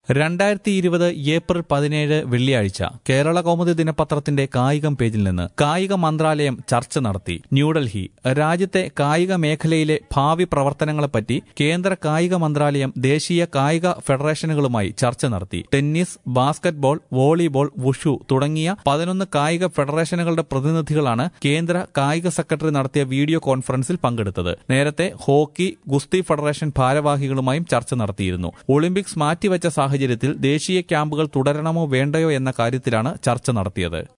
2020 April 17 വെള്ളിയാഴ്ച കേരള കൗമുദി ദിനപത്രത്തിന്റെ കായികം പേജിൽ നിന്ന് കായിക മന്ത്രാലയം ചർച്ച നടത്തി. ന്യൂഡൽഹി. രാജ്യത്തെ കായിക മേഖലയിലെ ഭാവി പ്രവർത്തനങ്ങളെപ്പറ്റി കേന്ദ്ര കായിക മന്ത്രാലയം ദേശീയ കായിക ഫെഡറേഷനുകളുമായി ചർച്ച നടത്തി. ടെന്നീസ്, ബാസ്കറ്റ്ബോൾ, വോളിബോൾ, വുഷു തുടങ്ങിയ 11 കായിക ഫെഡറേഷനുകളുടെ പ്രതിനിധികളാണ് കേന്ദ്ര കായിക സെക്രട്ടറി നടത്തിയ വീഡിയോ കോൺഫറൻസിൽ പങ്കെടുത്തത്. നേരത്തെ ഹോക്കി, ഗുസ്തി ഫെഡറേഷൻ ഭാരവാഹികളുമായും ചർച്ച നടത്തിയിരുന്നു. ഒളിമ്പിക്സ് മാറ്റിവെച്ച സാഹചര്യത്തിൽ ദേശീയ ക്യാമ്പുകൾ തുടരണമോ വേണ്ടയോ എന്ന കാര്യത്തിലാണ് ചർച്ച നടത്തിയത്.